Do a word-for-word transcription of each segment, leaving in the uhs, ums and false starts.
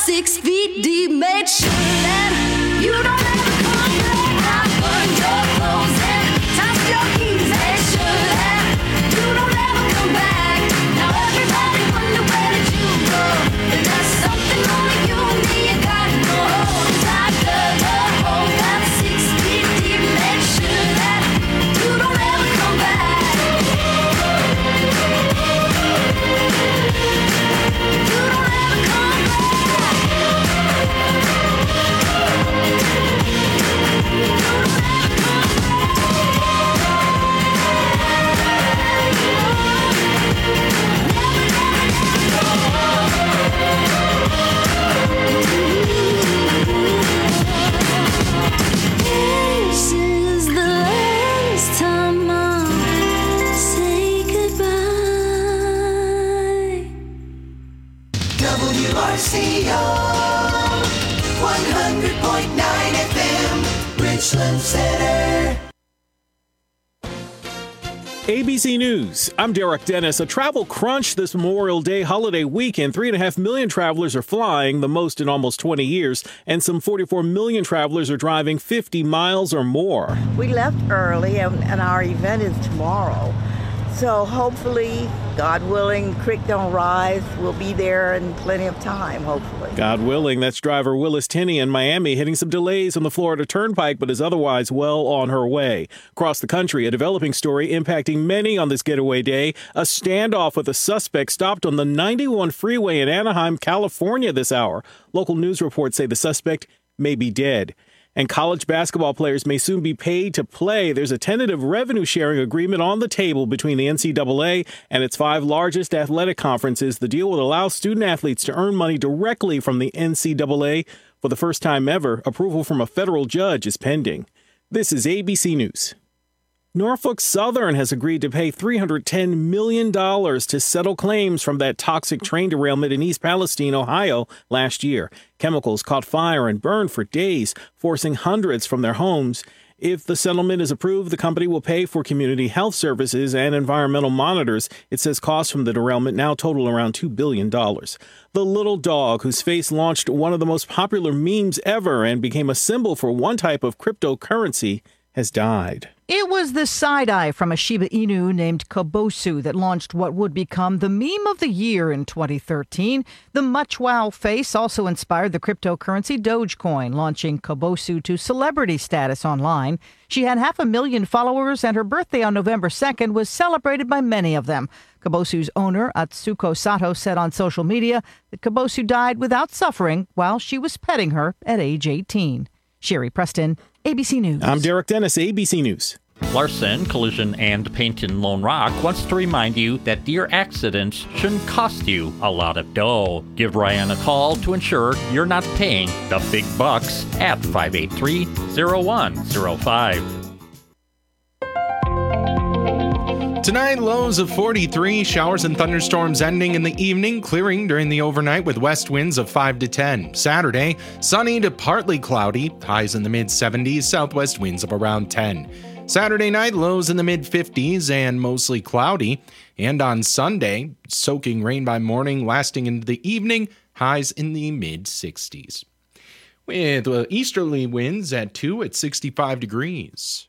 six feet deep. Made sure that you don't ever come back. I burned your clothes and tossed your keys. Made sure that you don't ever come back. Now everybody wonder where did you go? But there's something only you and me you got to know. I dug a hole about six feet deep. Made sure that you don't ever come back. You don't ever come back. You don't ever come This is the last time I'll say goodbye. W R C O one hundred point nine F M, Richland Center. A B C News, I'm Derek Dennis. A travel crunch this Memorial Day holiday weekend. Three and a half million travelers are flying, the most in almost twenty years, and some forty-four million travelers are driving fifty miles or more. We left early, and, and our event is tomorrow. So hopefully, God willing, creek don't rise. We'll be there in plenty of time, hopefully. God willing, that's driver Willis Tenney in Miami hitting some delays on the Florida Turnpike, but is otherwise well on her way. Across the country, a developing story impacting many on this getaway day. A standoff with a suspect stopped on the ninety-one freeway in Anaheim, California this hour. Local news reports say the suspect may be dead. And college basketball players may soon be paid to play. There's a tentative revenue sharing agreement on the table between the N C double A and its five largest athletic conferences. The deal would allow student athletes to earn money directly from the N C double A for the first time ever. Approval from a federal judge is pending. This is A B C News. Norfolk Southern has agreed to pay three hundred ten million dollars to settle claims from that toxic train derailment in East Palestine, Ohio, last year. Chemicals caught fire and burned for days, forcing hundreds from their homes. If the settlement is approved, the company will pay for community health services and environmental monitors. It says costs from the derailment now total around two billion dollars. The little dog, whose face launched one of the most popular memes ever and became a symbol for one type of cryptocurrency, has died. It was the side-eye from a Shiba Inu named Kobosu that launched what would become the meme of the year in twenty thirteen. The much wow face also inspired the cryptocurrency Dogecoin, launching Kobosu to celebrity status online. She had half a million followers, and her birthday on November second was celebrated by many of them. Kobosu's owner, Atsuko Sato, said on social media that Kobosu died without suffering while she was petting her at age eighteen. Sherry Preston, A B C News. I'm Derek Dennis, A B C News. Larson Collision and Paint in Lone Rock wants to remind you that deer accidents shouldn't cost you a lot of dough. Give Ryan a call to ensure you're not paying the big bucks at five eight three, zero one zero five. Tonight, lows of forty-three, showers and thunderstorms ending in the evening, clearing during the overnight with west winds of five to ten. Saturday, sunny to partly cloudy, highs in the mid seventies, southwest winds of around ten. Saturday night, lows in the mid fifties and mostly cloudy. And on Sunday, soaking rain by morning, lasting into the evening, highs in the mid sixties. With uh, easterly winds at two at sixty-five degrees.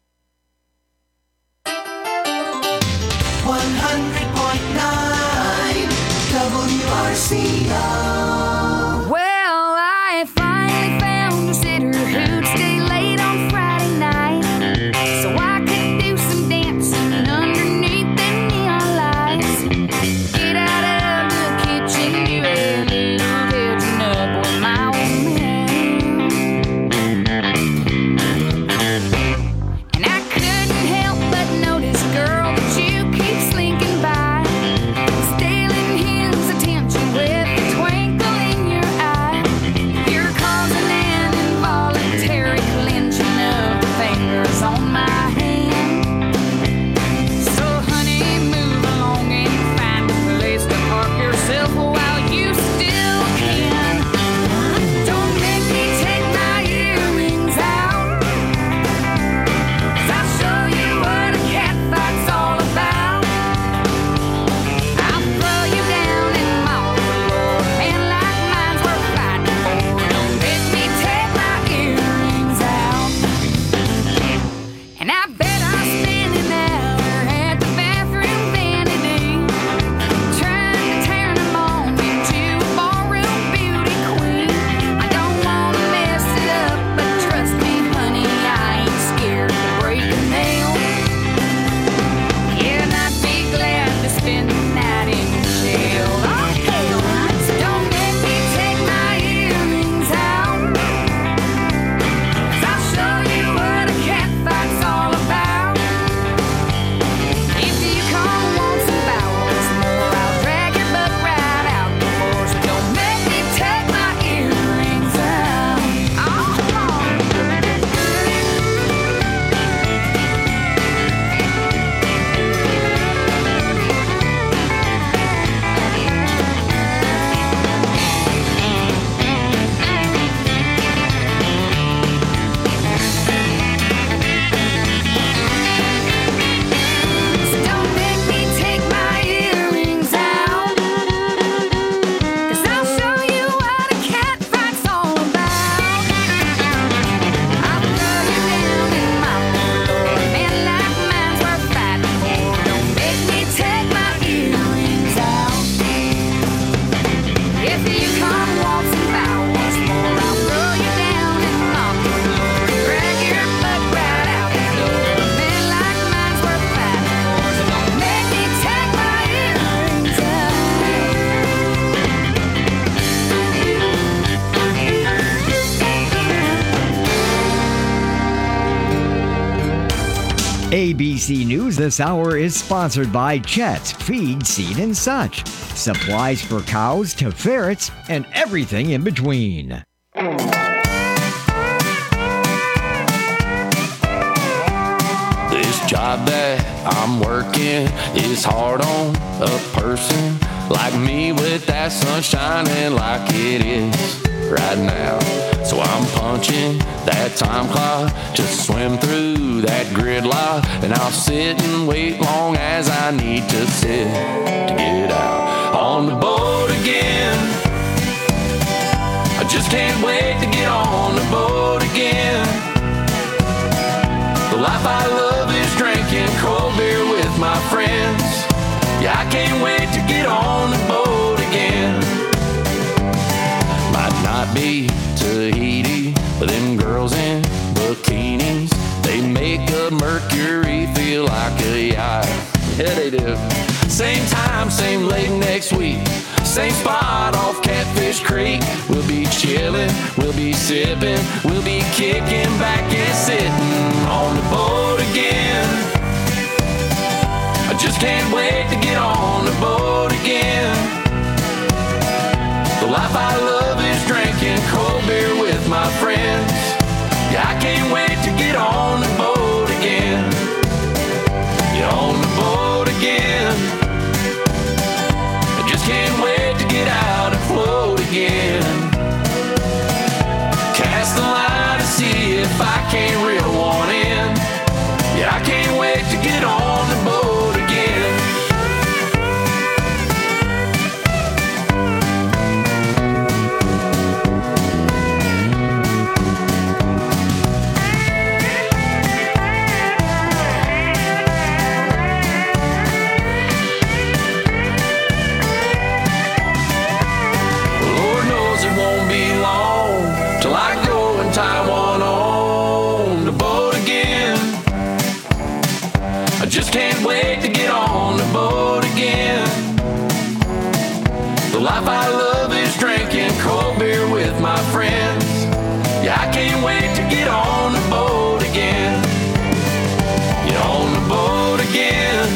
one hundred point nine W R C O. Well, I finally found a sitter who'd stay late on Friday night, so I could do some dancing underneath the neon lights. Get out of the kitchen, do a little catching up with my old man. And I couldn't help but notice, girl, that you keep slinking by, stealing his attention with a twinkle A B C News this hour is sponsored by Chet's Feed, Seed, and Such. Supplies for cows to ferrets and everything in between. This job that I'm working is hard on a person like me with that sun shining like it is right now. So I'm punching that time clock to swim through that gridlock, and I'll sit and wait long as I need to sit to get out on the boat again. I just can't wait to get on the boat again. The life I love is drinking cold beer with my friends. Yeah, I can't wait to get on the boat again. Might not be Tahiti, but them girls in bikinis, they make a Mercury feel like a yacht. Yeah, they do. Same time, same late next week, same spot off Catfish Creek. We'll be chilling, we'll be sipping, we'll be kicking back and sitting on the boat again. I just can't wait to get on the boat again. The life I love is drinking cold beer with my friends. Yeah, I can't wait to get on the boat again. Get on the boat again. I just can't wait to get out and float again. Cast the line to see if I can't reel one in. Yeah, I can't wait to get on the boat again. Lord knows it won't be long till I go and tie one on the boat again. I just can't wait to get on the boat again. The life I love is drinking cold beer with my friends. Yeah, I can't wait to get on the boat again. Get on the boat again.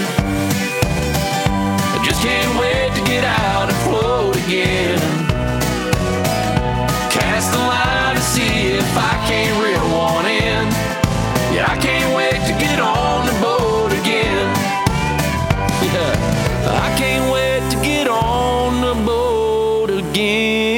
I just can't wait to get out and float again. Cast the line to see if I can't reel one in. Yeah, I can't wait to get on the boat again. Yeah, I can't wait to get on the boat again.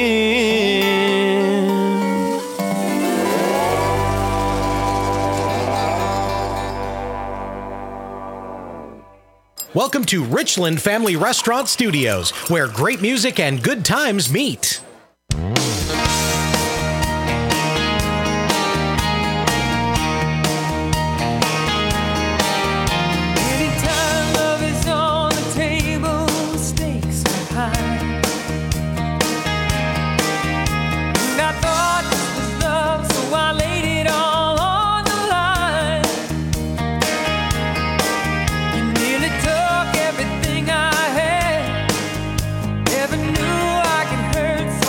Welcome to Richland Family Restaurant Studios, where great music and good times meet. Anytime love is on the table, stakes are high. And I thought this was love, so I laid it all on the line. You nearly took everything I had. Never knew I could hurt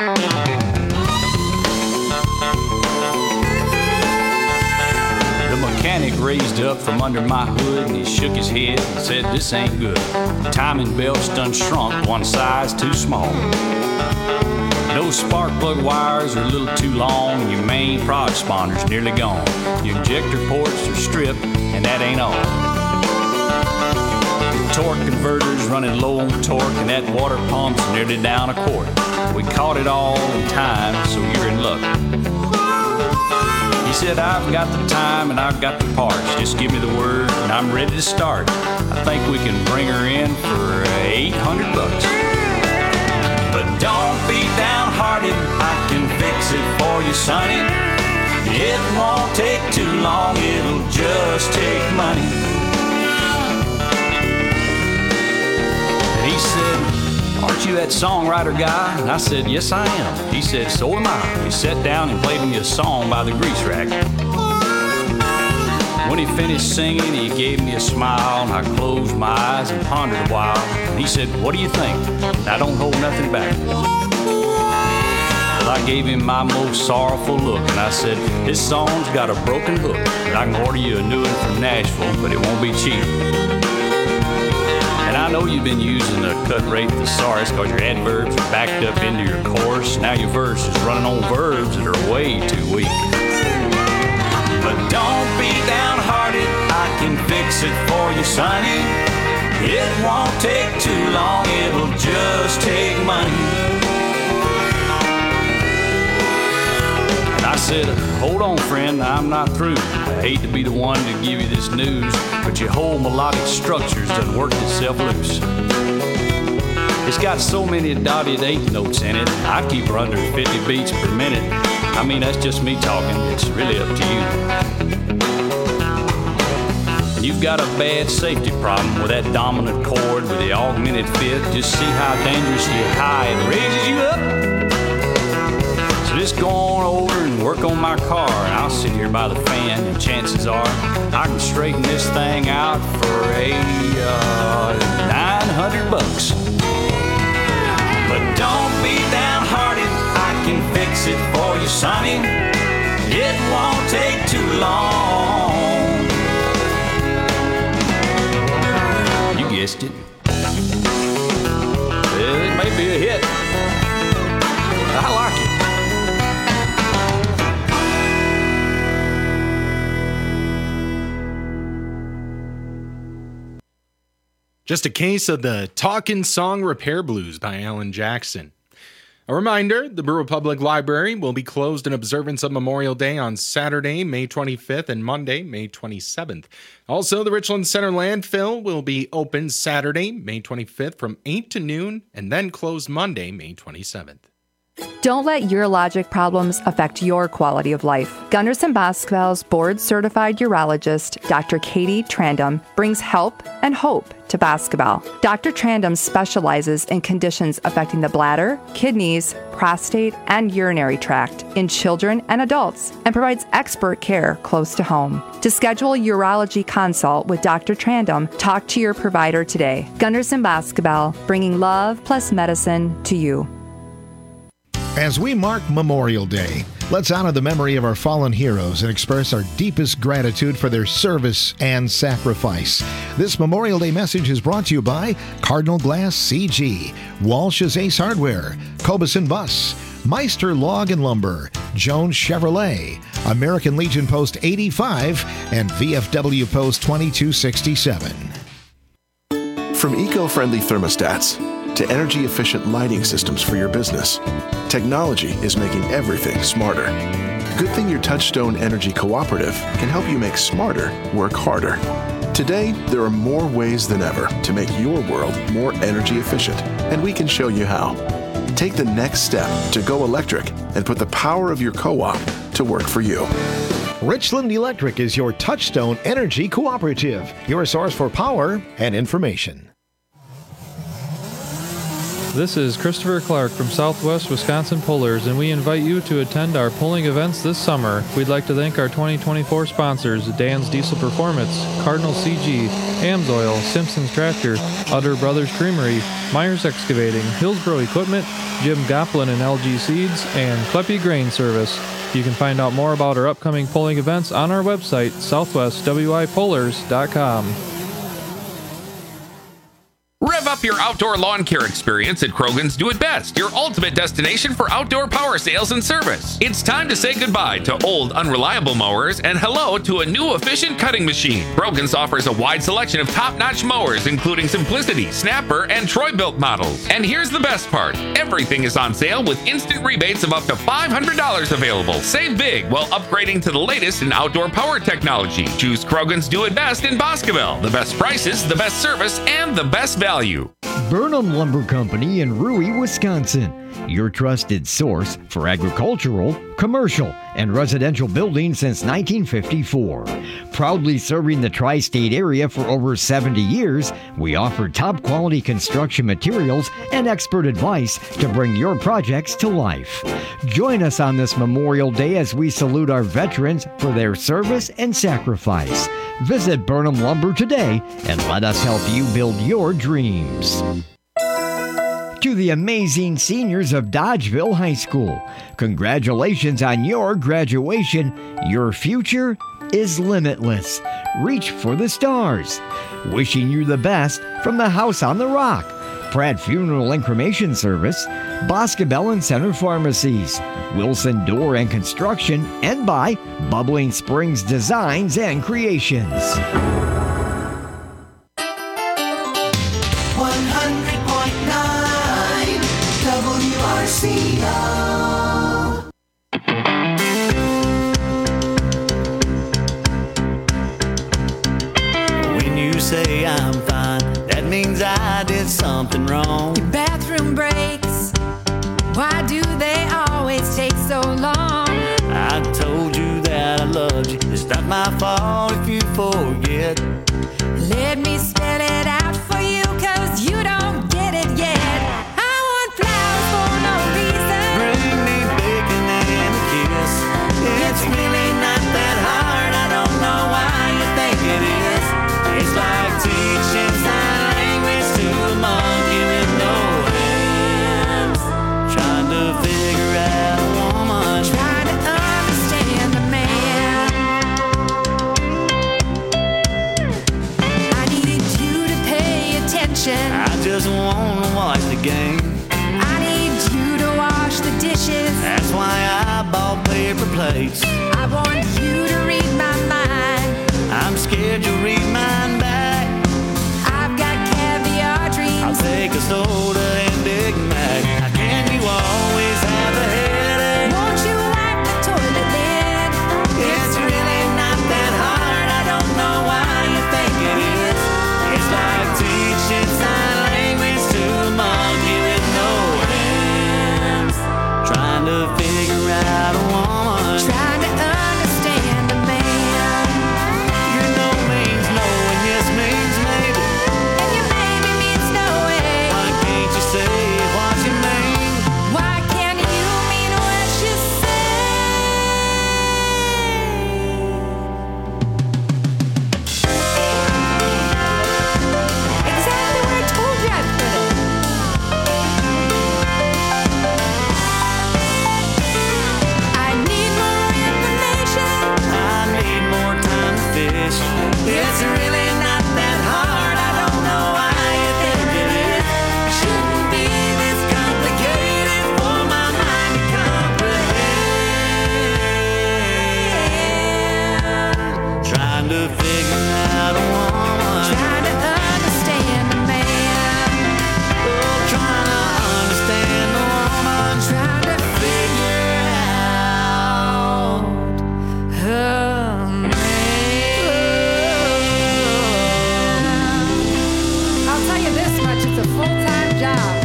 The mechanic raised up from under my hood and he shook his head and said, "This ain't good. The timing belt's done shrunk one size too small. Those spark plug wires are a little too long and your main prod sponder's nearly gone. Your injector ports are stripped and that ain't all. The torque converter's running low on torque and that water pump's nearly down a quart. We caught it all in time, so you're in luck." He said, "I've got the time and I've got the parts. Just give me the word and I'm ready to start. I think we can bring her in for eight hundred bucks. But don't be downhearted, I can fix it for you, sonny. It won't take too long, it'll just take money." And he said, "Aren't you that songwriter guy?" And I said, "Yes, I am." He said, "So am I." He sat down and played me a song by the grease rack. When he finished singing, he gave me a smile, and I closed my eyes and pondered a while. And he said, "What do you think?" And I don't hold nothing back. Well, I gave him my most sorrowful look, and I said, "This song's got a broken hook, and I can order you a new one from Nashville, but it won't be cheap. And I know you've been using the cut rate thesaurus because your adverbs are backed up into your chorus. Now your verse is running on verbs that are way too weak. But don't be downhearted, I can fix it for you, sonny. It won't take too long, it'll just take money." And I said, "Hold on, friend, I'm not through. I hate to be the one to give you this news, but your whole melodic structure's done worked itself loose. It's got so many dotted eighth notes in it, I keep her under fifty beats per minute. I mean, that's just me talking, it's really up to you. You've got a bad safety problem with that dominant chord with the augmented fifth. Just see how dangerously high it raises you up. So just go on over and work on my car, and I'll sit here by the fan, and chances are I can straighten this thing out for a uh, nine hundred bucks. But don't be downhearted, I can fix it for you, sonny. It won't take too long." You guessed it. Well, it may be a hit. I like it. Just a case of the Talkin' Song Repair Blues by Alan Jackson. A reminder, the Brewer Public Library will be closed in observance of Memorial Day on Saturday, May twenty-fifth, and Monday, May twenty-seventh. Also, the Richland Center landfill will be open Saturday, May twenty-fifth from eight to noon, and then closed Monday, May twenty-seventh. Don't let urologic problems affect your quality of life. Gunderson Boswell's board-certified urologist, Doctor Katie Trandum, brings help and hope to Boswell. Doctor Trandum specializes in conditions affecting the bladder, kidneys, prostate, and urinary tract in children and adults, and provides expert care close to home. To schedule a urology consult with Doctor Trandum, talk to your provider today. Gunderson Boswell, bringing love plus medicine to you. As we mark Memorial Day, let's honor the memory of our fallen heroes and express our deepest gratitude for their service and sacrifice. This Memorial Day message is brought to you by Cardinal Glass C G, Walsh's Ace Hardware, Cobeson Bus, Meister Log and Lumber, Jones Chevrolet, American Legion Post eighty-five, and V F W Post twenty-two sixty-seven. From eco-friendly thermostats to energy-efficient lighting systems for your business, technology is making everything smarter. Good thing your Touchstone Energy Cooperative can help you make smarter work harder. Today, there are more ways than ever to make your world more energy efficient, and we can show you how. Take the next step to go electric and put the power of your co-op to work for you. Richland Electric is your Touchstone Energy Cooperative, your source for power and information. This is Christopher Clark from Southwest Wisconsin Pullers, and we invite you to attend our pulling events this summer. We'd like to thank our twenty twenty-four sponsors, Dan's Diesel Performance, Cardinal C G, Amsoil, Simpson's Tractor, Utter Brothers Creamery, Myers Excavating, Hillsboro Equipment, Jim Goplin and L G Seeds, and Kleppe Grain Service. You can find out more about our upcoming pulling events on our website, southwest w i pullers dot com. Rev up your outdoor lawn care experience at Krogan's Do It Best, your ultimate destination for outdoor power sales and service. It's time to say goodbye to old, unreliable mowers and hello to a new efficient cutting machine. Krogan's offers a wide selection of top-notch mowers, including Simplicity, Snapper, and Troy-Built models. And here's the best part. Everything is on sale with instant rebates of up to five hundred dollars available. Save big while upgrading to the latest in outdoor power technology. Choose Krogan's Do It Best in Boscoville. The best prices, the best service, and the best value. Burnham Lumber Company in Rui, Wisconsin. Your trusted source for agricultural, commercial, and residential buildings since nineteen fifty-four. Proudly serving the tri-state area for over seventy years, we offer top-quality construction materials and expert advice to bring your projects to life. Join us on this Memorial Day as we salute our veterans for their service and sacrifice. Visit Burnham Lumber today and let us help you build your dreams. To the amazing seniors of Dodgeville High School, congratulations on your graduation. Your future is limitless. Reach for the stars. Wishing you the best from the House on the Rock, Pratt Funeral and Cremation Service, Boscobel and Center Pharmacies, Wilson Door and Construction, and by Bubbling Springs Designs and Creations. one hundred point nine W R C O. When you say I'm fine, that means I did something wrong. Your bathroom breaks. Why do they always take so long? I told you that I loved you. It's not my fault if you forget. Let me spell it out for you, cause you don't get it yet. I want flowers for no reason. Bring me bacon and a kiss. It's really not that hard. I don't know why you think it is. It's like teaching sign language to a monkey with no hands. Trying to figure out a woman. Trying to understand a man. I needed you to pay attention. I just want to watch the game. I need you to wash the dishes. That's why I bought paper plates. I want you to read my mind. I'm scared you'll read mine back. I've got caviar dreams. I'll take a soda and Big Mac. How can you always have a headache? Won't you wipe the toilet lid? It's really not that hard. I don't know why you think it is. It's like teaching sign language to a monkey with no hands. Trying to figure out a woman. Trying to understand a man. Your no means no and yes means maybe. And your maybe means no way. Why can't you say what you mean? Why can't you mean what you say? Exactly where I told you I'd put it. I need more information. I need more time to fish. It's really not that hard. I don't know why you think it is. Shouldn't be this complicated for my mind to comprehend. Trying to figure out a woman. Trying to understand a man. Oh, trying to understand a woman. Trying to figure out a man. I'll tell you this much, it's a full-time job.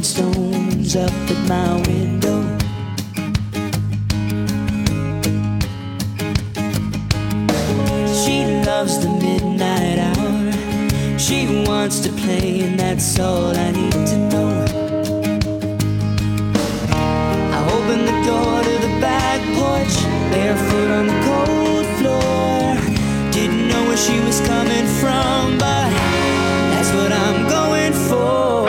stones up at my window. She loves the midnight hour. She wants to play, and that's all I need to know. I open the door to the back porch, barefoot on the cold floor. Didn't know where she was coming from, but that's what I'm going for.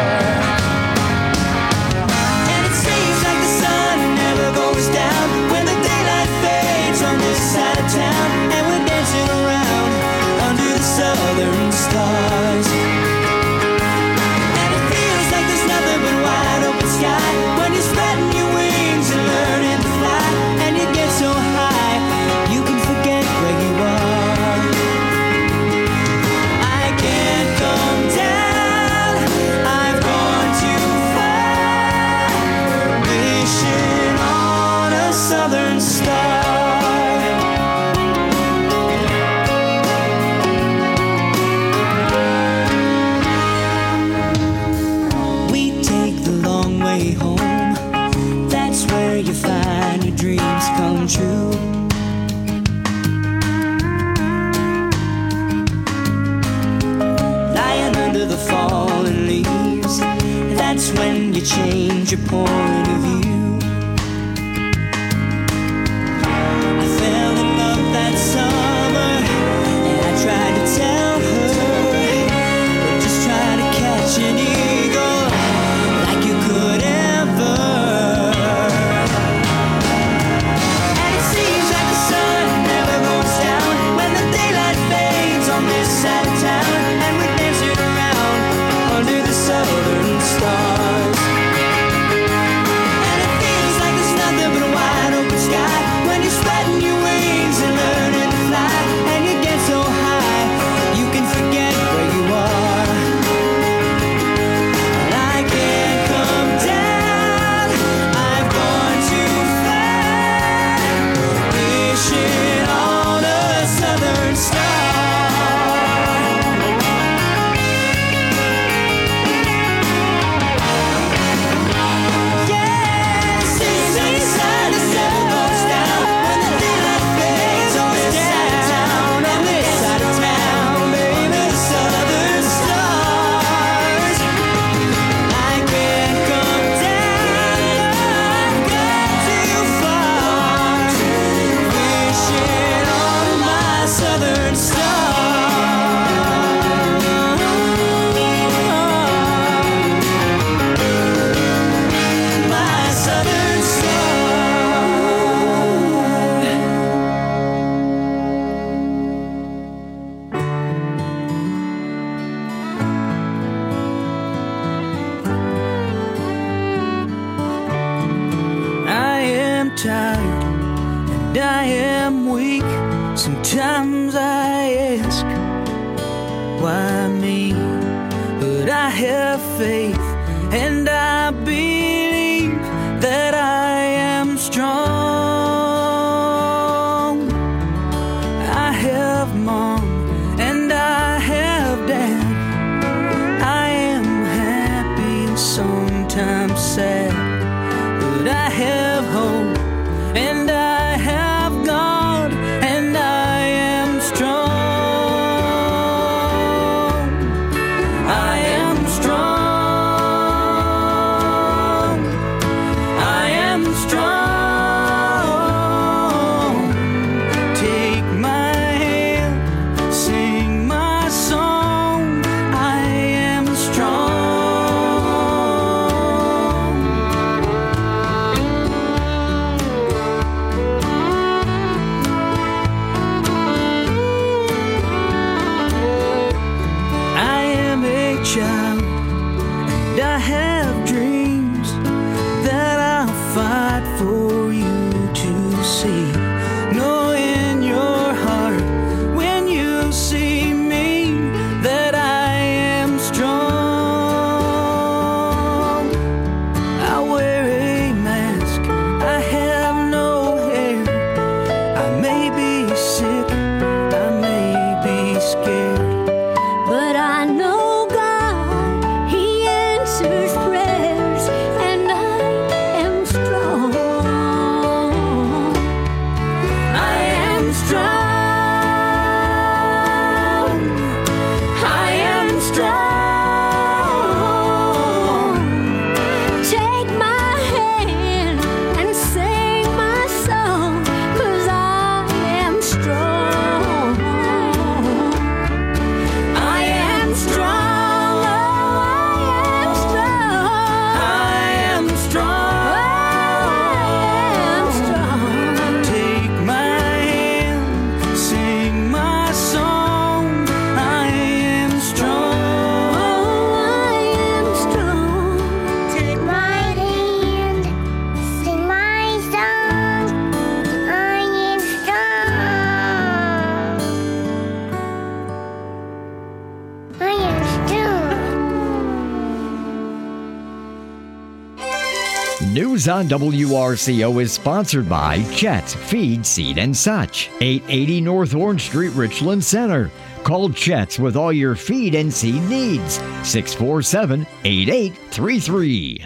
And it seems like the sun never goes down when the daylight fades on this side of town, and we're dancing around under the southern stars. And it feels like there's nothing but wide open sky when you're spreading your wings and learning to fly, and you get so high you can forget where you are. I can't come down, I've gone too far, wishing on a southern star. We take the long way home, that's where you find your dreams come true. Lying under the fallen leaves, that's when you change your point of view. I fell in love that summer, and I tried to tell her, but just try to catch an eagle like you could ever. And it seems like the sun never goes down when the daylight fades on this side of town, and we're dancing around under the southern stars. And it feels like there's nothing but a wide open sky when you're spreading your wings and learning to fly, and you get so high you can forget where you are. And I can't come down, I've gone too far, wishing on a southern star. Yeah, it seems like the sun never goes down when the daylight fades on this side of town, on this side of town, baby, the southern stars. I can't come down, I've gone too far, wishing on my southern star. My southern star. I am tired and I am weak. Sometimes I ask, why me? But I have faith and I believe that I am strong. I have mom and I have dad. I am happy and sometimes sad, but I have hope and I have God, and I am strong. I am strong. am strong. I am strong. Take my hand and sing my song, 'cause I am strong. I am strong. Oh, I am strong. I am strong. Take my hand, sing my song. I am strong. Oh, I am strong. Take my hand, sing my song. I am strong. I am strong. News on W R C O is sponsored by Chet's Feed, Seed and Such, eight eighty North Orange Street, Richland Center. Call Chet's with all your feed and seed needs. six four seven, eight eight three three.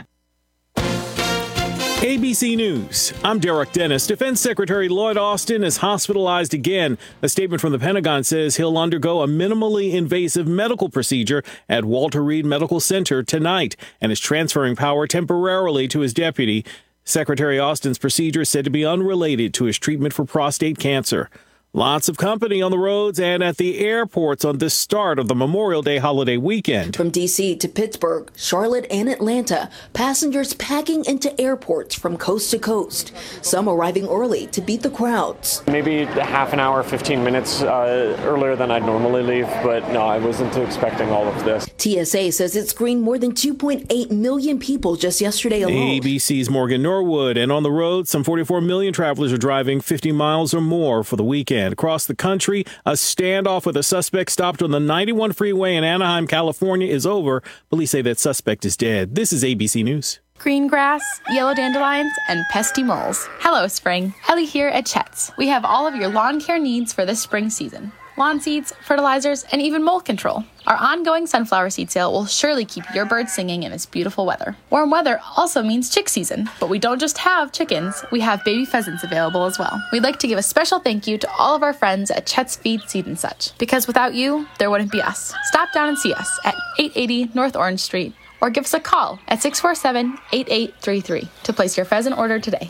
A B C News. I'm Derek Dennis. Defense Secretary Lloyd Austin is hospitalized again. A statement from the Pentagon says he'll undergo a minimally invasive medical procedure at Walter Reed Medical Center tonight and is transferring power temporarily to his deputy. Secretary Austin's procedure is said to be unrelated to his treatment for prostate cancer. Lots of company on the roads and at the airports on this start of the Memorial Day holiday weekend. From D C to Pittsburgh, Charlotte, and Atlanta, passengers packing into airports from coast to coast. Some arriving early to beat the crowds. Maybe half an hour, fifteen minutes uh, earlier than I'd normally leave, but no, I wasn't expecting all of this. T S A says it screened more than two point eight million people just yesterday alone. A B C's Morgan Norwood. And on the road, some forty-four million travelers are driving fifty miles or more for the weekend. Across the country, a standoff with a suspect stopped on the ninety-one freeway in Anaheim, California is over. Police say that suspect is dead. This is A B C News. Green grass, yellow dandelions, and pesky moles. Hello, spring. Ellie here at Chet's. We have all of your lawn care needs for this spring season. Lawn seeds, fertilizers, and even mold control. Our ongoing sunflower seed sale will surely keep your birds singing in this beautiful weather. Warm weather also means chick season, but we don't just have chickens, we have baby pheasants available as well. We'd like to give a special thank you to all of our friends at Chet's Feed, Seed and Such, because without you, there wouldn't be us. Stop down and see us at eight eighty North Orange Street, or give us a call at six four seven, eight eight three three to place your pheasant order today.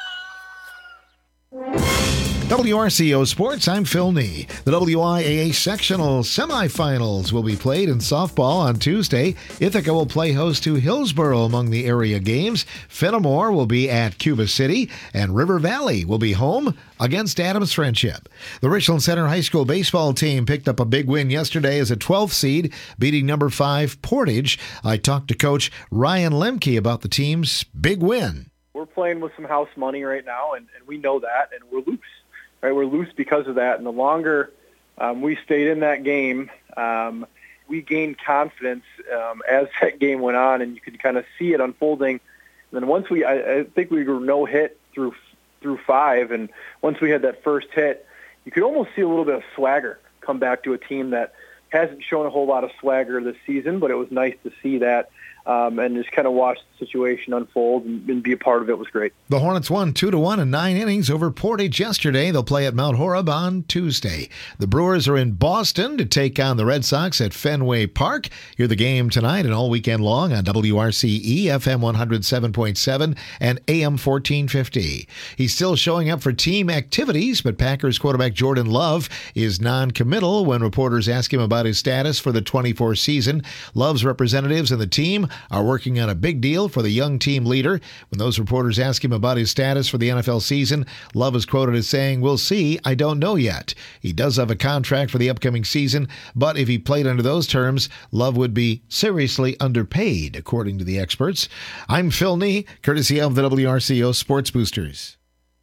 W R C O Sports, I'm Phil Nee. The W I A A sectional semifinals will be played in softball on Tuesday. Ithaca will play host to Hillsborough among the area games. Fenimore will be at Cuba City, and River Valley will be home against Adams Friendship. The Richland Center High School baseball team picked up a big win yesterday as a twelfth seed, beating number five Portage. I talked to Coach Ryan Lemke about the team's big win. We're playing with some house money right now, and, and we know that, and we're loose. Right, we're loose because of that, and the longer um, we stayed in that game, um, we gained confidence um, as that game went on, and you could kind of see it unfolding. And then once we, I, I think we were no hit through through five, and once we had that first hit, you could almost see a little bit of swagger come back to a team that hasn't shown a whole lot of swagger this season, but it was nice to see that. Um, and just kind of watch the situation unfold and, and be a part of it was great. The Hornets won two to one in nine innings over Portage yesterday. They'll play at Mount Horeb on Tuesday. The Brewers are in Boston to take on the Red Sox at Fenway Park. Hear the game tonight and all weekend long on W R C E, F M one oh seven point seven and A M fourteen fifty. He's still showing up for team activities, but Packers quarterback Jordan Love is non-committal when reporters ask him about his status for the twenty-four season. Love's representatives and the team are working on a big deal for the young team leader. When those reporters ask him about his status for the N F L season, Love is quoted as saying, "We'll see, I don't know yet." He does have a contract for the upcoming season, but if he played under those terms, Love would be seriously underpaid, according to the experts. I'm Phil Nee, courtesy of the W R C O Sports Boosters.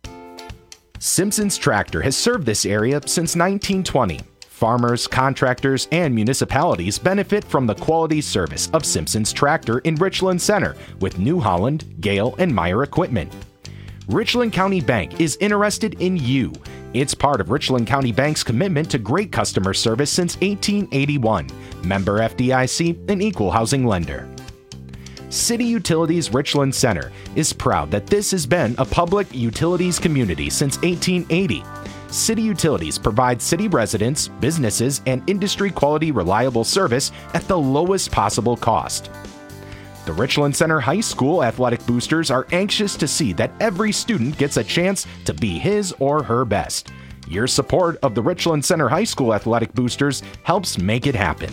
Simpson's Tractor has served this area since nineteen twenty. Farmers, contractors, and municipalities benefit from the quality service of Simpson's Tractor in Richland Center with New Holland, Gale, and Meyer equipment. Richland County Bank is interested in you. It's part of Richland County Bank's commitment to great customer service since eighteen eighty-one. Member F D I C, an equal housing lender. City Utilities Richland Center is proud that this has been a public utilities community since eighteen eighty. City Utilities provides city residents, businesses, and industry-quality reliable service at the lowest possible cost. The Richland Center High School Athletic Boosters are anxious to see that every student gets a chance to be his or her best. Your support of the Richland Center High School Athletic Boosters helps make it happen.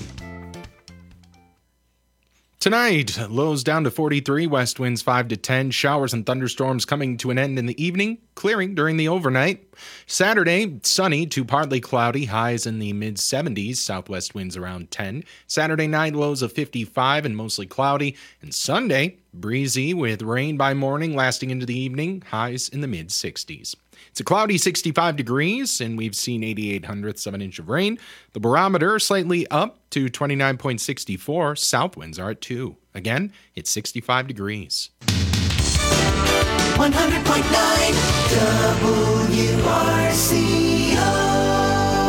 Tonight, lows down to forty-three, west winds five to ten, showers and thunderstorms coming to an end in the evening, clearing during the overnight. Saturday, sunny to partly cloudy, highs in the mid seventies, southwest winds around ten. Saturday night, lows of fifty-five and mostly cloudy. And Sunday, breezy with rain by morning lasting into the evening, highs in the mid sixties. It's a cloudy sixty-five degrees, and we've seen eighty-eight hundredths of an inch of rain. The barometer slightly up to twenty-nine point six four. South winds are at two. Again, it's sixty-five degrees. one hundred point nine W R C O.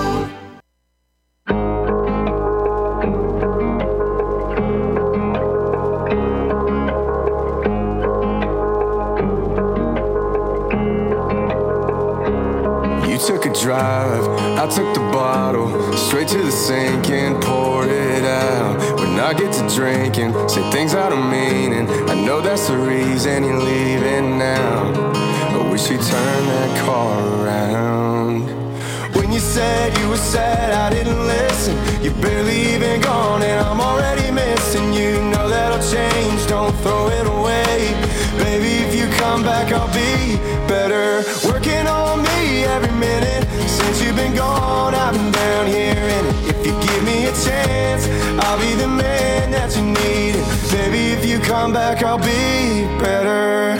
You took a drive, I took the bottle, straight to the sink and poured it out. When I get to drinking, say things I don't mean, and I know that's the reason you're leaving now. I wish you'd turn that car around. When you said you were sad, I didn't listen. You're barely even gone, and I'm already missing you. Know that'll change, don't throw it away. Baby, if you come back, I'll be better. Working on me every minute since you've been gone. I've been down here, and if you give me a chance, I'll be the man that you need. Baby, if you come back, I'll be better.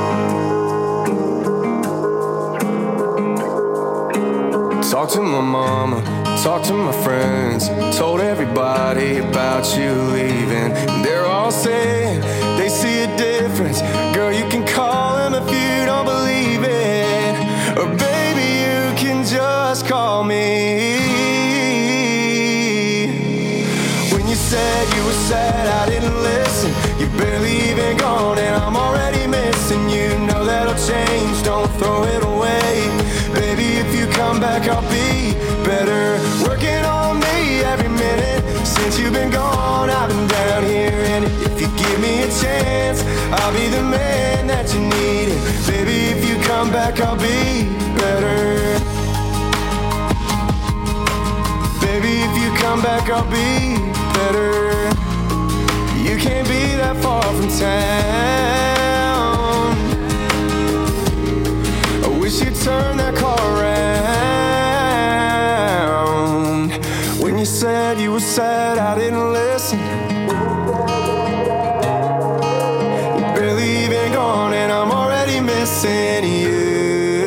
Talk to my mama, talk to my friends, told everybody about you leaving. And they're all saying they see a difference. Girl, you can call them if you don't believe it, or baby, you can just call me. When you said you were sad, I didn't listen. You're barely even gone, and I'm already missing you. Know that'll change, don't throw it away. Baby, if you come back, I'll be better. Working on me every minute since you've been gone. I've been down here, and if you give me a chance, I'll be the man that you need. Baby, if you come back, I'll be better. Baby, if you come back, I'll be better. You can't be that far from town. I wish you'd turn that car around. When you said you were sad, I didn't listen. You're barely even gone, and I'm already missing you.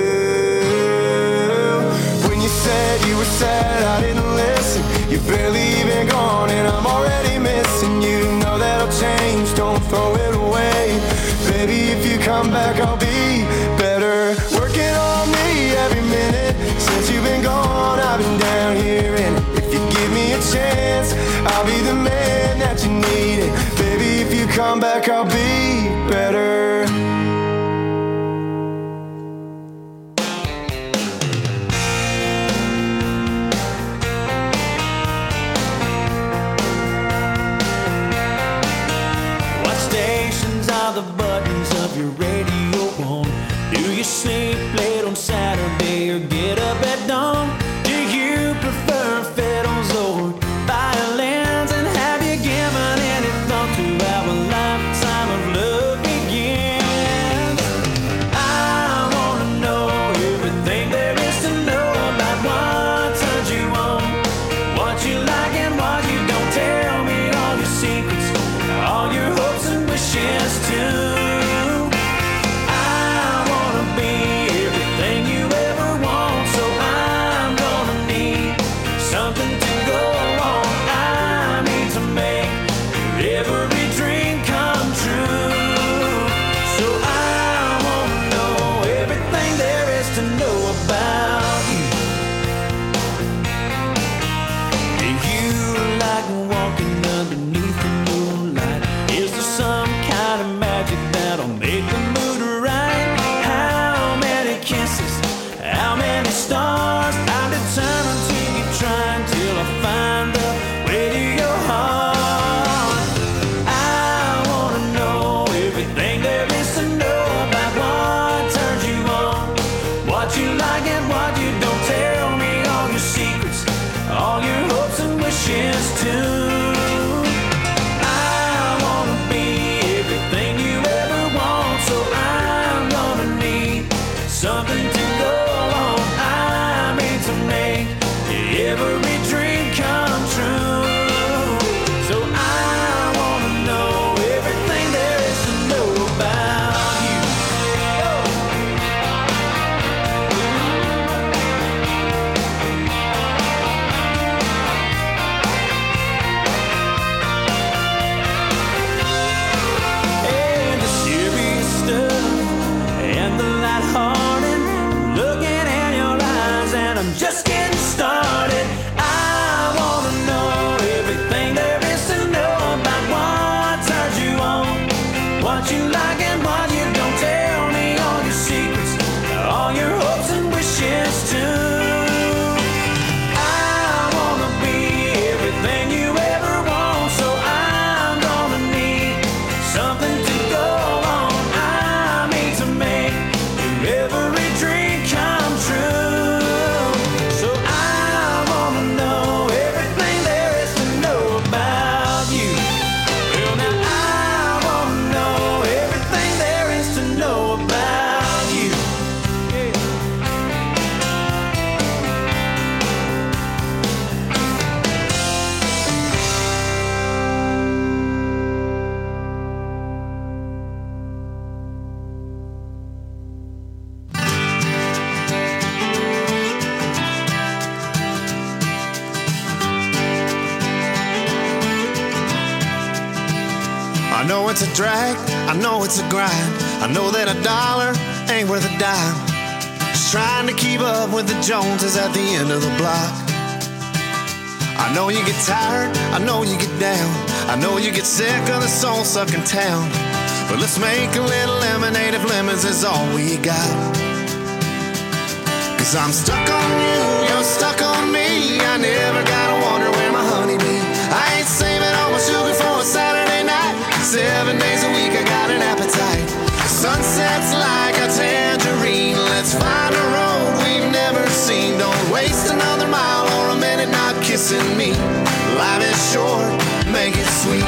When you said you were sad, I didn't listen. You're barely even gone, and I'm already missing you. Know that'll change, don't throw it away. Baby, if you come back, I'll be better. Working on me every minute since you've been gone. I've been down here, and if you give me a chance, I'll be the man that you need. Baby, if you come back, I'll be better. What stations are the buttons of your radio on? Do you sleep late on Saturday or get up at dawn? Do you prefer fiddles or violins? And have you given any thought to have a lifetime of every dream come true. So I wanna know everything there is to know about you. And the serious stuff and the lighthearted, looking at your eyes, and I'm just getting started. I wanna know everything there is to know about what turns you on, what you like and what you don't. Tell me all your secrets, all your hopes and wishes too. I wanna be everything you ever want, so I'm gonna need something to go on. I need to make your every dream come true. So I wanna know everything there is to know about you. Well, now I wanna know everything there is to know about you. I know it's a drag, I know it's a grind. I know that a dollar ain't worth a dime. Just trying to keep up with the Joneses at the end of the block. I know you get tired, I know you get down. I know you get sick of the soul-sucking town. But let's make a little lemonade if lemons is all we got. Cause I'm stuck on you, you're stuck on me. I never gotta wonder where my honey be. I ain't saving all my sugar for a Saturday night. Seven days a week I got an appetite. The sunset's like a tangerine. Let's find a road we've never seen. Don't waste another mile or a minute not kissing me. Life is short, make it sweet.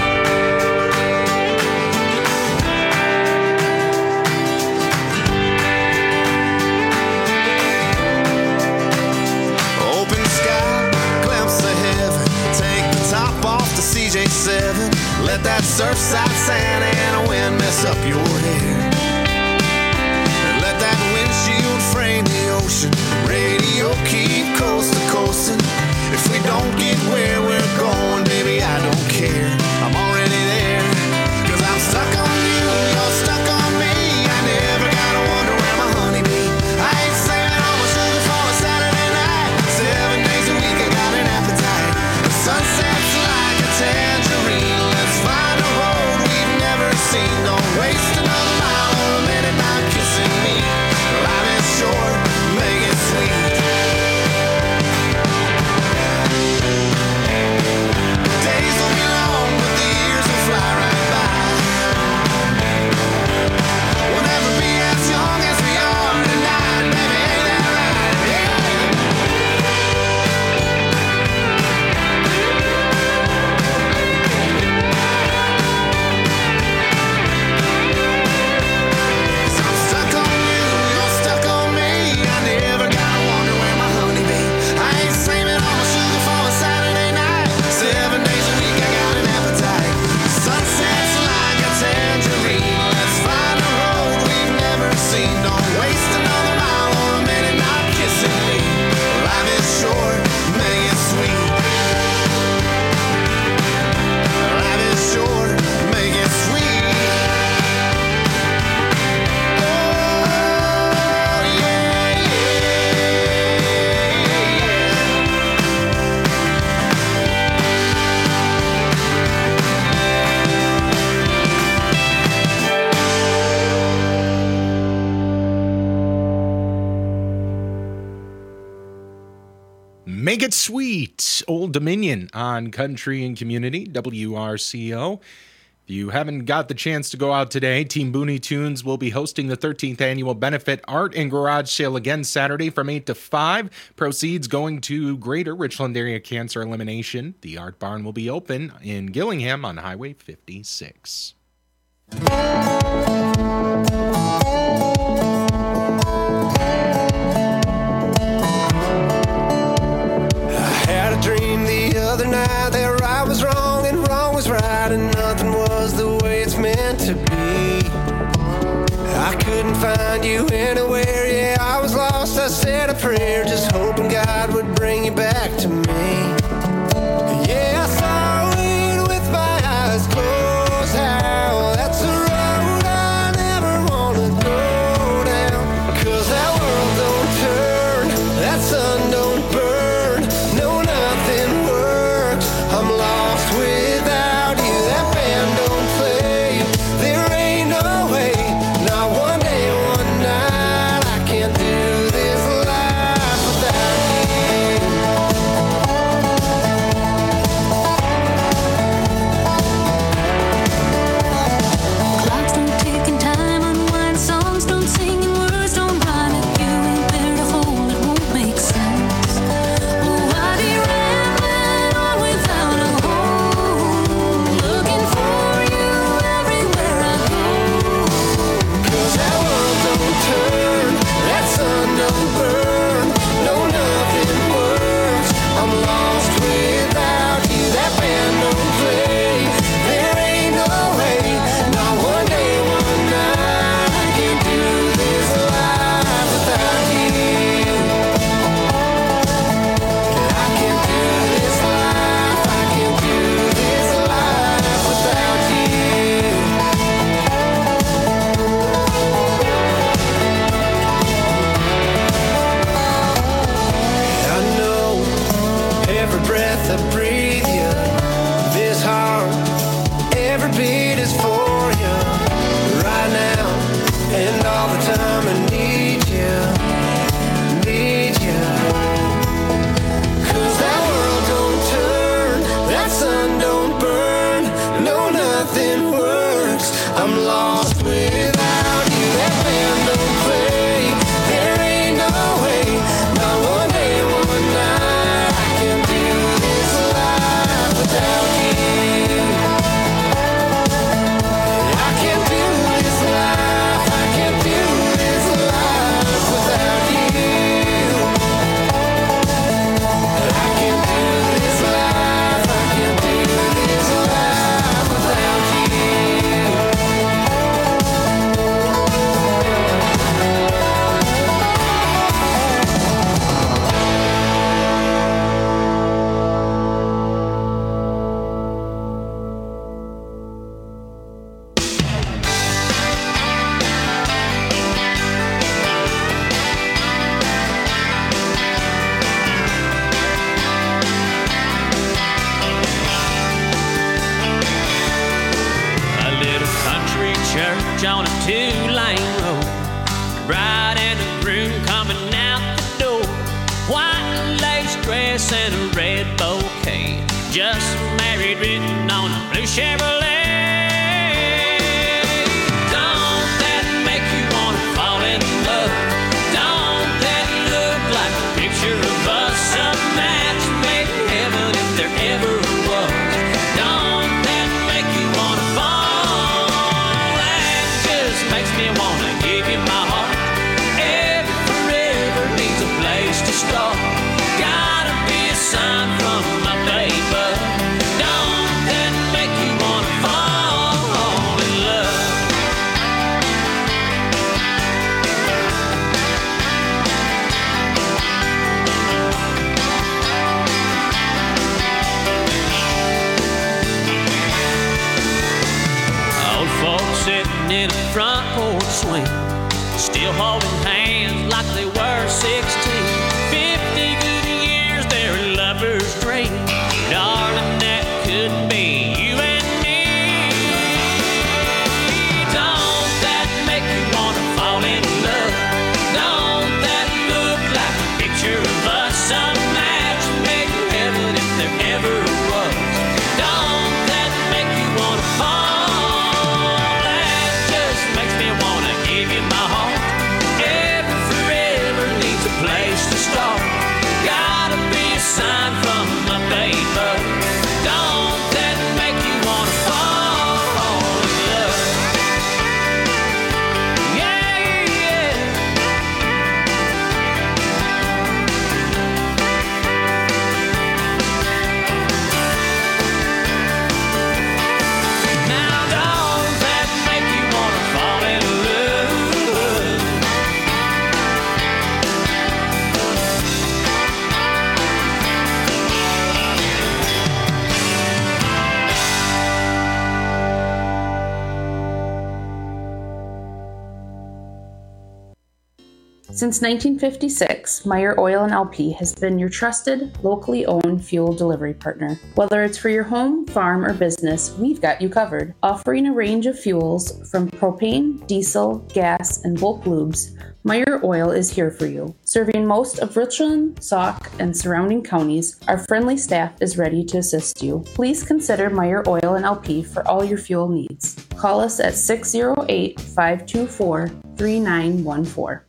Open sky, glimpse of heaven. Take the top off the C J seven. Let that surfside sand and a wind mess up your hair. And let that windshield frame the ocean. Radio keep coast to coasting. If we don't get where we're going, baby, I don't care. I'm already there. Cause I'm stuck on you, you're stuck on me. I never gotta wonder where my honey be. I ain't saving all my sugar for a Saturday night. Seven days a week I got an appetite. The sunset's like a tangerine. Let's find a road we've never seen. Don't waste another mile or a minute not kissing me. Life is short, make it sweet. Days will be long, but the years will fly right by. We'll never be as young as we are tonight, baby, ain't that right? Yeah. So I'm stuck on you, you're stuck on me. I never gotta wonder where my honey be. I ain't saving all my sugar for a Saturday night. Seven days a week I got an appetite. Sunset's like a tangerine. Let's find a road we've never seen. Don't waste another mile or a minute not kissing me. Life is short, make it sweet. Life is short, make it sweet. Oh, yeah, Make It Sweet, Old Dominion on Country and Community, W R C O. If you haven't got the chance to go out today, Team Booney Tunes will be hosting the thirteenth Annual Benefit Art and Garage Sale again Saturday from eight to five. Proceeds going to Greater Richland Area Cancer Elimination. The Art Barn will be open in Gillingham on Highway fifty-six. I find you anywhere. Yeah, I was lost, I said a prayer, just hoping God would bring you back to me. Yeah, I saw it with my eyes closed. How that's a road I never wanna go down. Cause that world don't turn, that sun don't burn, no, nothing works. I'm lost without you, that band don't play. There ain't no way, not one day, one night, I can't do this life without you. Clocks don't tick and time unwind, songs don't sing and words don't rhyme. If you ain't there to hold, it won't make sense. Oh, I'd be rambling on without a home, looking for you everywhere I go. Cause that world don't turn, that sun don't burn, no, nothing works. I'm lost without you, that band don't play. There ain't no way, not one day, one night, I can't do this life without you. I can't do this life, I can't do this life without you. I know every breath I breathe you, this heart, every beat is for you. Right now and all the time I need you, need you. Cause that world don't turn, that sun don't burn, no, nothing works. I'm lost without you, that band don't play. There ain't no way, not one day, one night, I can do this life without you. I can't do this life, I can't do this life without you. I can't do this life, I can't do this life without you. A little country church on a two-lane road. Bride and a groom coming out the door. White lace dress and a red bouquet. Just married written on a blue Chevrolet. Don't that make you wanna fall in love? Don't that look like a picture of us? A match made in heaven if there ever was. Don't that make you wanna fall? That just makes me wanna give you my heart. Every forever needs a place to start. Gotta be a sign from my baby. Don't that make you wanna fall in love? Old folks sitting in a front porch swing, still holding hands like they were sixteen. Fifty good years, their lovers dream. Darling, that could be you and me. Don't that make you wanna fall in love? Don't that look like a picture of us? A match made in heaven if there ever was. Don't that make you wanna fall? That just makes me wanna give you my heart. Since nineteen fifty-six, Meyer Oil and L P has been your trusted, locally owned fuel delivery partner. Whether it's for your home, farm, or business, we've got you covered. Offering a range of fuels from propane, diesel, gas, and bulk lubes, Meyer Oil is here for you. Serving most of Richland, Sauk, and surrounding counties, our friendly staff is ready to assist you. Please consider Meyer Oil and L P for all your fuel needs. Call us at six oh eight, five two four, three nine one four.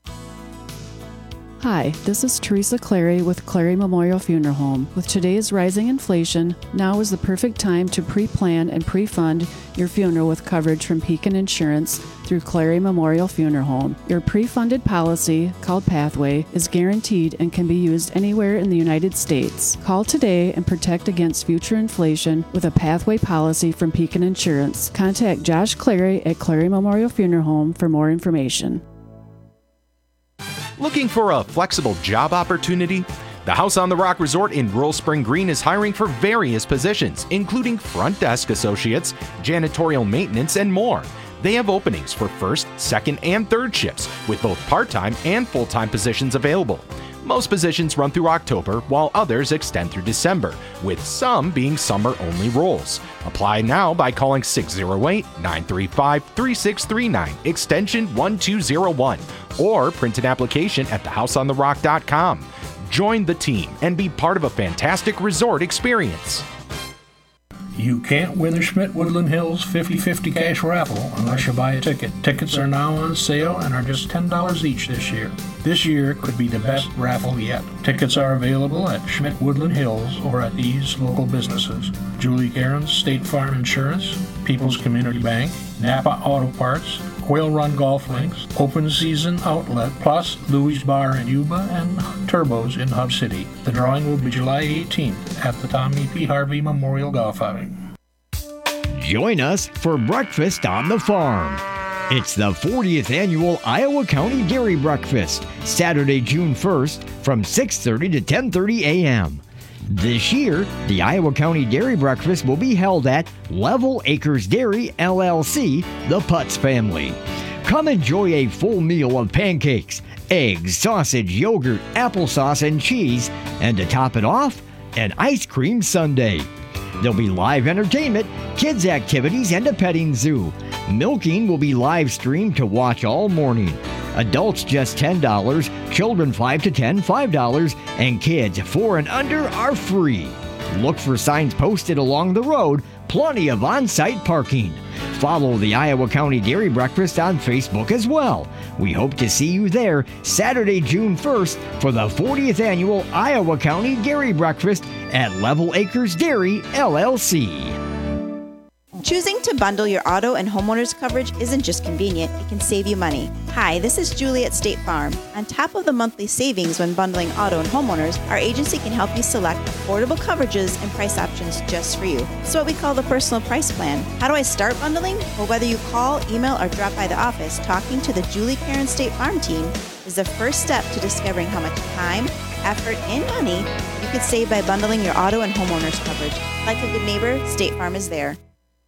Hi, this is Teresa Clary with Clary Memorial Funeral Home. With today's rising inflation, now is the perfect time to pre-plan and pre-fund your funeral with coverage from Pekin Insurance through Clary Memorial Funeral Home. Your pre-funded policy, called Pathway, is guaranteed and can be used anywhere in the United States. Call today and protect against future inflation with a Pathway policy from Pekin Insurance. Contact Josh Clary at Clary Memorial Funeral Home for more information. Looking for a flexible job opportunity? The House on the Rock Resort in Rural Spring Green is hiring for various positions, including front desk associates, janitorial maintenance, and more. They have openings for first, second, and third shifts, with both part-time and full-time positions available. Most positions run through October, while others extend through December, with some being summer-only roles. Apply now by calling six oh eight, nine three five, three six three nine, extension one two oh one, or print an application at the house on the rock dot com. Join the team and be part of a fantastic resort experience. You can't win the Schmidt Woodland Hills fifty fifty cash raffle unless you buy a ticket. Tickets are now on sale and are just ten dollars each this year. This year could be the best raffle yet. Tickets are available at Schmidt Woodland Hills or at these local businesses: Julie Cairns State Farm Insurance, People's Community Bank, Napa Auto Parts, Quail Run Golf Links, Open Season Outlet, plus Louis Bar in Yuba and Turbos in Hub City. The drawing will be July eighteenth at the Tommy P. Harvey Memorial Golf Outing. Join us for Breakfast on the Farm. It's the fortieth Annual Iowa County Dairy Breakfast, Saturday, June first, from six thirty to ten thirty a.m. This year, the Iowa County Dairy Breakfast will be held at Level Acres Dairy, L L C, the Putz family. Come enjoy a full meal of pancakes, eggs, sausage, yogurt, applesauce, and cheese, and to top it off, an ice cream sundae. There'll be live entertainment, kids' activities, and a petting zoo. Milking will be live streamed to watch all morning. Adults just ten dollars, children five to ten, five dollars, and kids four and under are free. Look for signs posted along the road, plenty of on-site parking. Follow the Iowa County Dairy Breakfast on Facebook as well. We hope to see you there Saturday, June first for the fortieth Annual Iowa County Dairy Breakfast at Level Acres Dairy, L L C. Choosing to bundle your auto and homeowners coverage isn't just convenient, it can save you money. Hi, this is Julie at State Farm. On top of the monthly savings when bundling auto and homeowners, our agency can help you select affordable coverages and price options just for you. It's what we call the personal price plan. How do I start bundling? Well, whether you call, email, or drop by the office, talking to the Julie Cairns State Farm team is the first step to discovering how much time, effort, and money you could save by bundling your auto and homeowners coverage. Like a good neighbor, State Farm is there.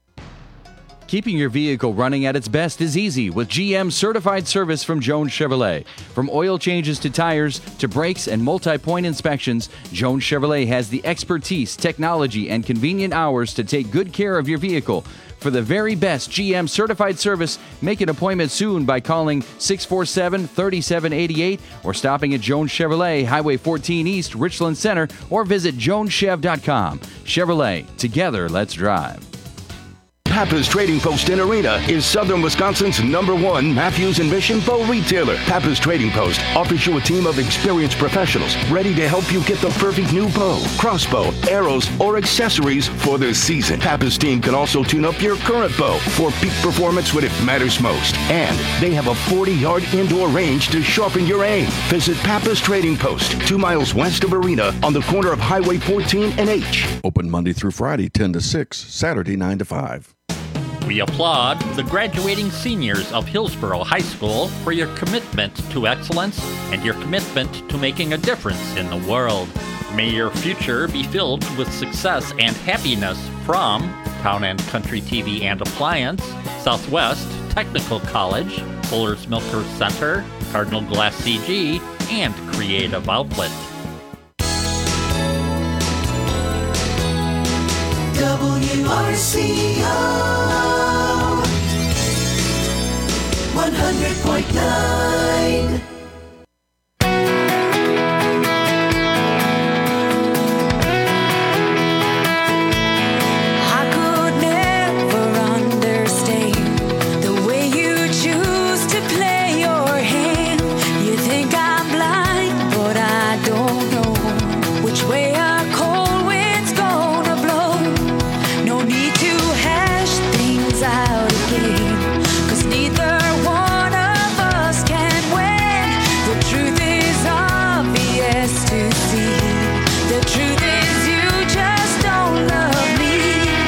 Keeping your vehicle running at its best is easy with G M certified service from Jones Chevrolet. From oil changes to tires to brakes and multi-point inspections, Jones Chevrolet has the expertise, technology, and convenient hours to take good care of your vehicle. For the very best G M certified service, make an appointment soon by calling six four seven, three seven eight eight or stopping at Jones Chevrolet, Highway fourteen East, Richland Center, or visit jones chev dot com. Chevrolet, together let's drive. Pappas Trading Post in Arena is Southern Wisconsin's number one Matthews and Mission bow retailer. Pappas Trading Post offers you a team of experienced professionals ready to help you get the perfect new bow, crossbow, arrows, or accessories for this season. Pappas team can also tune up your current bow for peak performance when it matters most. And they have a forty-yard indoor range to sharpen your aim. Visit Pappas Trading Post, two miles west of Arena on the corner of Highway fourteen and H. Open Monday through Friday, ten to six, Saturday, nine to five. We applaud the graduating seniors of Hillsborough High School for your commitment to excellence and your commitment to making a difference in the world. May your future be filled with success and happiness from Town and Country T V and Appliance, Southwest Technical College, Fuller's Milker Center, Cardinal Glass C G, and Creative Outlet. W R C O one hundred point nine. I could never understand the way you choose to play your hand. You think I'm blind, but I don't know which way a cold wind's gonna blow. No need to hash things out again, 'cause neither one of us can win. The truth is obvious to see. The truth is you just don't love me.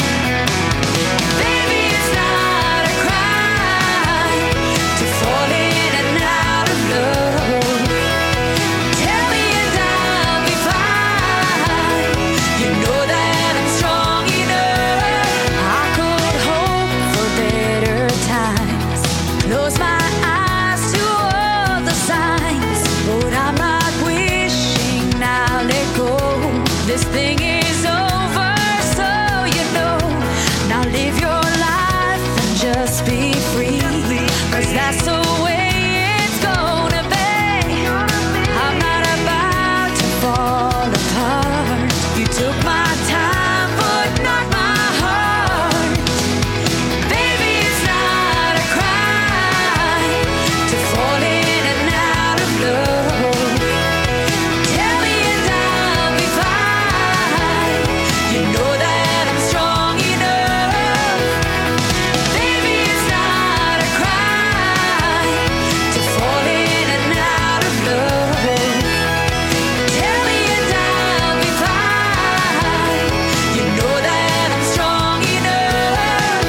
Baby, it's not a crime to fall in and out of love. Tell me and I'll be fine. You know that I'm strong enough. I could hope for better times, close my eyes to all the signs, but I'm not wishing I'll let go. This thing is over, so you know. Now live your life and just be free, 'cause that's the way it's gonna be. I'm not about to fall apart. You took my time, but not my heart. Baby, it's not a crime to fall in and out of love. Tell me and I'll be fine. You know that I'm strong enough. Baby, it's not a crime to fall in and out of love. Tell me and I'll be fine. You know that I'm strong enough.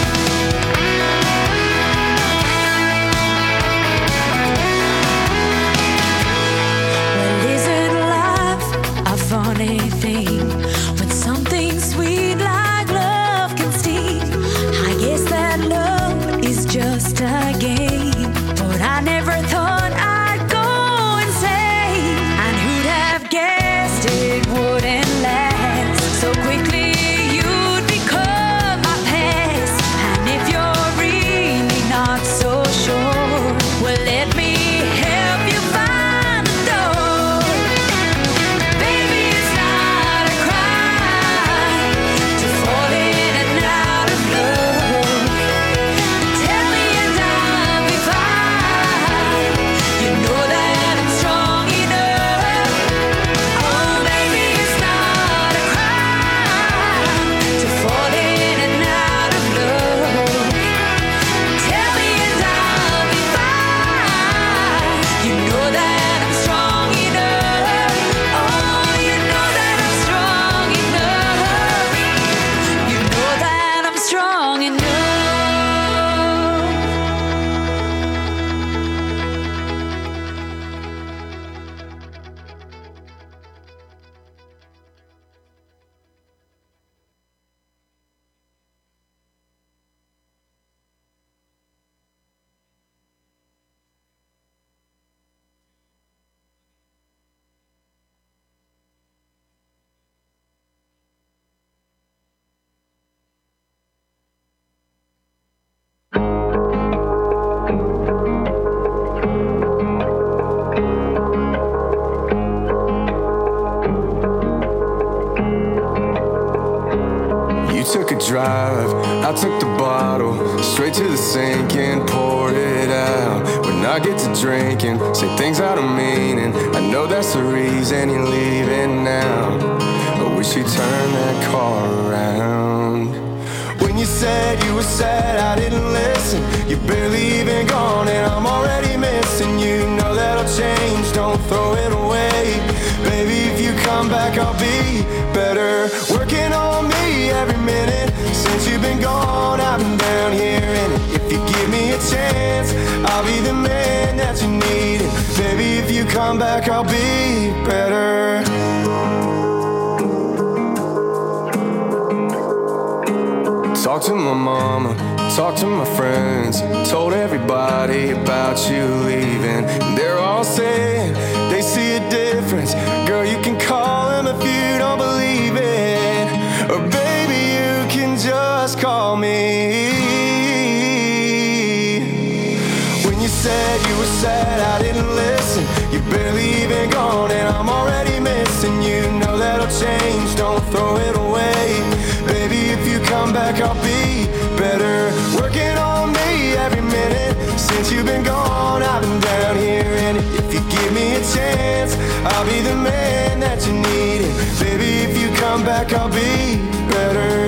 Well, isn't life a funny thing? When something sweet like love can sting. I guess that love is just a game, but I never thought I'd go insane. And who'd have guessed it wouldn't last so quickly? You'd become my past. And if you're really not so sure, well, let me help you find the door. Baby, it's not a crime to fall in and out of love. Tell me and I'll be fine. You know that I'm strong enough. Oh, baby, it's not a crime to fall in and out of love. Tell me and I'll be fine. You know that I'm strong enough. Oh, you know that I'm strong enough. You know that I'm strong enough. You took a drive, I took the bottle, straight to the sink and poured it out. When I get to drinking, say things out of meaning. I know that's the reason you're leaving now. I wish you turned that car around. When you said you were sad, I didn't listen. You're barely even gone and I'm already missing you. Know that'll change, don't throw it away. Baby, if you come back, I'll be better. Working on me every minute since you've been gone. I've been down here in it. If you give me a chance, I'll be the man that you need. Baby, if you come back, I'll be better. Talk to my mama, Talked to my friends, told everybody about you leaving. And they're all saying they see a difference. Girl, you can call them if you don't believe it. Or baby, you can just call me. When you said you were sad, I didn't listen. You're barely even gone and I'm already missing you. Know that'll change, don't throw it away. Baby, if you come back, I'll be better. Working on me every minute. Since you've been gone, I've been down here. And if you give me a chance, I'll be the man that you need. And baby, if you come back, I'll be better.